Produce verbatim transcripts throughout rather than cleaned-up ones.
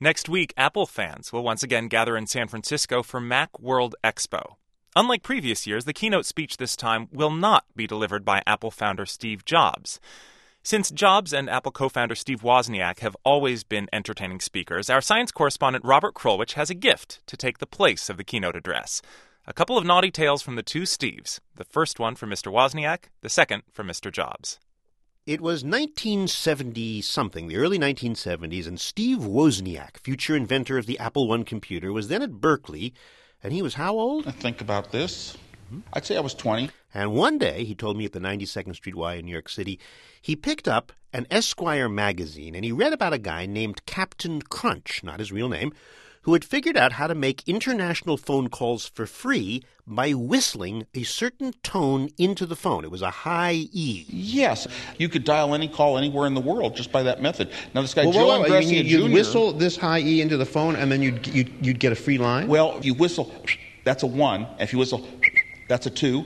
Next week, Apple fans will once again gather in San Francisco for Mac World Expo. Unlike previous years, the keynote speech this time will not be delivered by Apple founder Steve Jobs. Since Jobs and Apple co-founder Steve Wozniak have always been entertaining speakers, our science correspondent Robert Krulwich has a gift to take the place of the keynote address. A couple of naughty tales from the two Steves. The first one from Mister Wozniak, the second from Mister Jobs. It was nineteen seventy-something, the early nineteen seventies, and Steve Wozniak, future inventor of the Apple one computer, was then at Berkeley, and he was how old? I think about this. I'd say I was twenty. And one day, he told me at the ninety-second Street Y in New York City, he picked up an Esquire magazine, and he read about a guy named Captain Crunch, not his real name, who had figured out how to make international phone calls for free by whistling a certain tone into the phone. It was a high E. Yes. You could dial any call anywhere in the world just by that method. Now, this guy, well, Joe well, well, Angrescia you, Junior You'd whistle this high E into the phone, and then you'd, you'd, you'd get a free line? Well, if you whistle, that's a one. If you whistle, that's a two.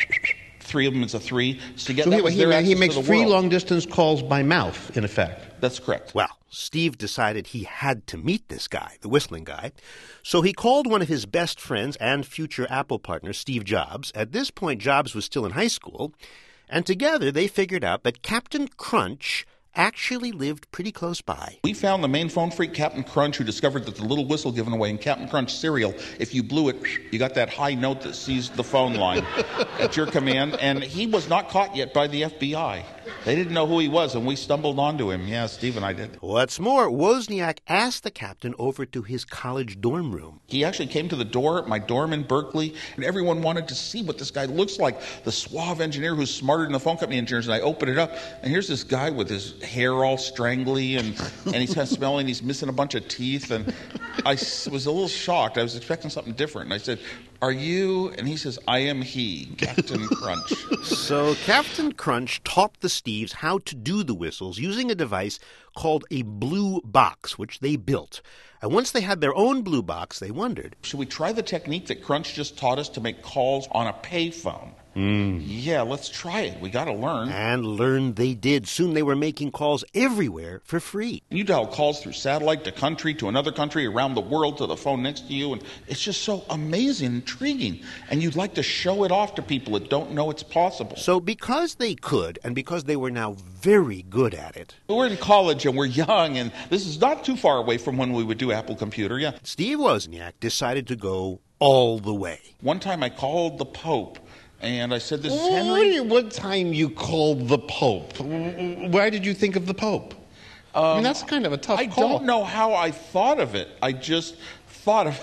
Three of them is a three. So, get, so that he, was he, their he access makes to the free world. long-distance calls by mouth, in effect. That's correct. Well, Steve decided he had to meet this guy, the whistling guy. So he called one of his best friends and future Apple partner, Steve Jobs. At this point, Jobs was still in high school. And together they figured out that Captain Crunch actually lived pretty close by. We found the main phone freak, Captain Crunch, who discovered that the little whistle given away in Captain Crunch cereal, if you blew it, you got that high note that seized the phone line at your command. And he was not caught yet by the F B I. They didn't know who he was, and we stumbled onto him. Yeah, Steve and I did. What's more, Wozniak asked the captain over to his college dorm room. He actually came to the door at my dorm in Berkeley, and everyone wanted to see what this guy looks like, the suave engineer who's smarter than the phone company engineers. And I opened it up, and here's this guy with his hair all strangly, and, and he's kind of smelling, he's missing a bunch of teeth. And I was a little shocked. I was expecting something different. And I said, "Are you?" And he says, "I am he, Captain Crunch." So Captain Crunch taught the Steves how to do the whistles using a device called a blue box, which they built. And once they had their own blue box, they wondered, should we try the technique that Crunch just taught us to make calls on a payphone? Mm. Yeah, let's try it. We got to learn. And learn they did. Soon they were making calls everywhere for free. You dial calls through satellite to country, to another country, around the world, to the phone next to you, and it's just so amazing, intriguing. And you'd like to show it off to people that don't know it's possible. So because they could, and because they were now very good at it. We're in college and we're young, and this is not too far away from when we would do Apple Computer, yeah. Steve Wozniak decided to go all the way. One time I called the Pope. And I said, "This is What, Henry." what time you called the Pope? Why did you think of the Pope? Um, I mean, that's kind of a tough I call. I don't know how I thought of it. I just thought of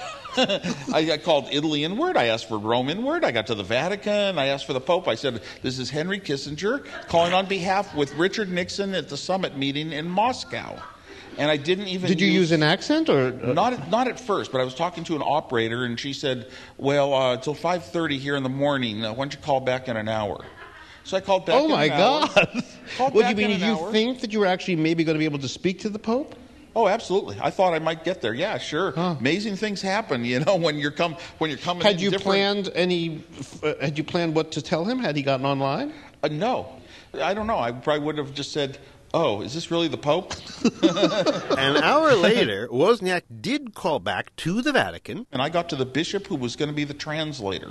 I, I called Italy inward. I asked for Rome inward. I got to the Vatican. I asked for the Pope. I said, "This is Henry Kissinger calling on behalf with Richard Nixon at the summit meeting in Moscow." And I didn't even Did you use, use an accent? or Not at, not at first, but I was talking to an operator, and she said, "Well, uh, until five thirty here in the morning. Uh, why don't you call back in an hour?" So I called back oh in my an hour. God. Called What do back you mean? in Did an you hour. think that you were actually maybe going to be able to speak to the Pope? Oh, absolutely. I thought I might get there. Yeah, sure. Huh. Amazing things happen, you know, when you're come when you're coming. Had in you different... planned any? Uh, had you planned what to tell him? Had he gotten online? Uh, no, I don't know. I probably would have just said, "Oh, is this really the Pope?" An hour later, Wozniak did call back to the Vatican. And I got to the bishop who was going to be the translator.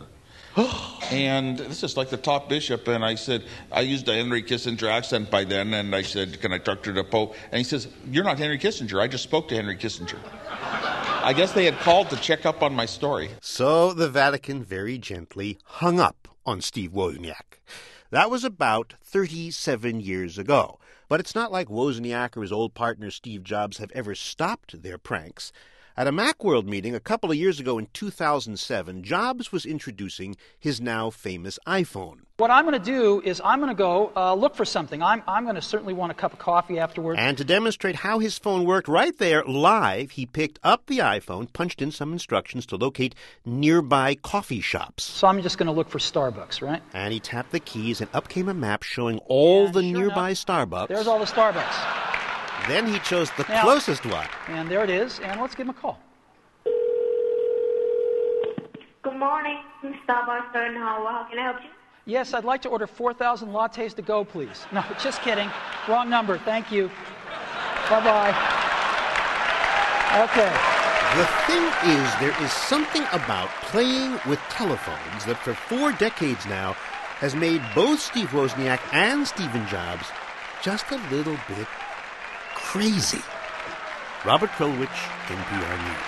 And this is like the top bishop, and I said, I used a Henry Kissinger accent by then, and I said, "Can I talk to the Pope?" And he says, "You're not Henry Kissinger. I just spoke to Henry Kissinger." I guess they had called to check up on my story. So the Vatican very gently hung up on Steve Wozniak. That was about thirty-seven years ago. But it's not like Wozniak or his old partner Steve Jobs have ever stopped their pranks. At a Macworld meeting a couple of years ago in two thousand seven, Jobs was introducing his now famous iPhone. What I'm going to do is I'm going to go uh, look for something. I'm, I'm going to certainly want a cup of coffee afterward. And to demonstrate how his phone worked right there, live, he picked up the iPhone, punched in some instructions to locate nearby coffee shops. So I'm just going to look for Starbucks, right? And he tapped the keys, and up came a map showing all And the sure nearby enough, Starbucks. There's all the Starbucks. Then he chose the Now, closest one. And there it is, and let's give him a call. Good morning, Starbucks Stern Howell. How can I help you? Yes, I'd like to order four thousand lattes to go, please. No, just kidding. Wrong number. Thank you. Bye-bye. Okay. The thing is, there is something about playing with telephones that for four decades now has made both Steve Wozniak and Stephen Jobs just a little bit crazy. Robert Krulwich, N P R News.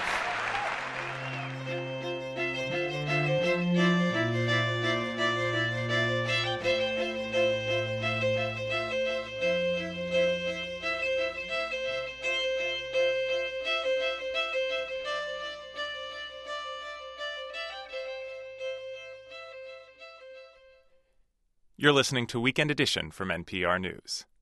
You're listening to Weekend Edition from N P R News.